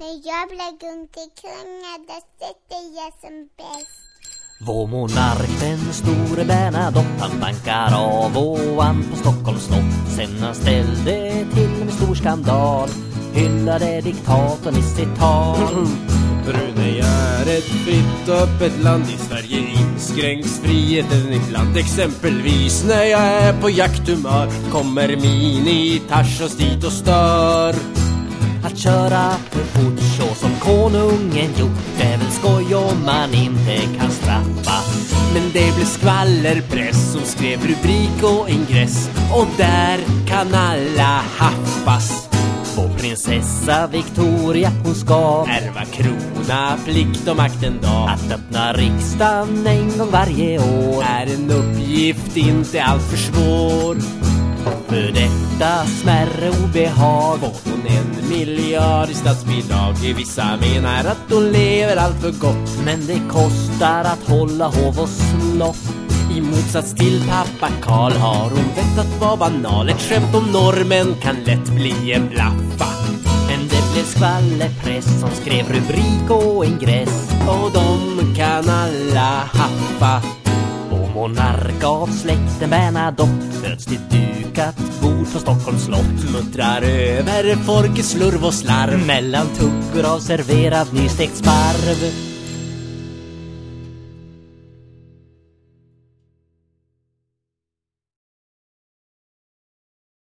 När jag blev ung till kungade sitter jag som bäst. Vår monark, den store Bernadotte, han bankar av och an på Stockholms slott. Sen han ställde till med stor skandal, hyllade diktatorn i sitt tal. Brunei är ett fritt och öppet land. I Sverige inskränks friheten ibland. Exempelvis när jag är på jakthumör kommer mini-Tarzans dit och stör. Att köra för fort så som konungen gjort, det är väl skoj om man inte kan straffa. Men det blev skvallerpress som skrev rubrik och ingress, och där kan alla hafpas. Vår prinsessa Victoria, hon ska ärva krona, plikt och makten dag. Att öppna riksdagen en gång varje år är en uppgift inte allt för svår. För detta smärre obehag får hon 1 miljard i statsbidrag. Vissa menar att hon lever allt för gott, men det kostar att hålla hov och slott. I motsats till pappa Karl har hon vett att vara banal. Ett skämt om normen kan lätt bli en blaffa. Men det blev skvallerpress som skrev rubrik och ingress, och de kan alla haffa. Och monark av släkten Bernadotte föds till dukat bord på Stockholms slott. Muttrar över folkets slurv och slarv mellan tuggor av serverad nystekt sparv.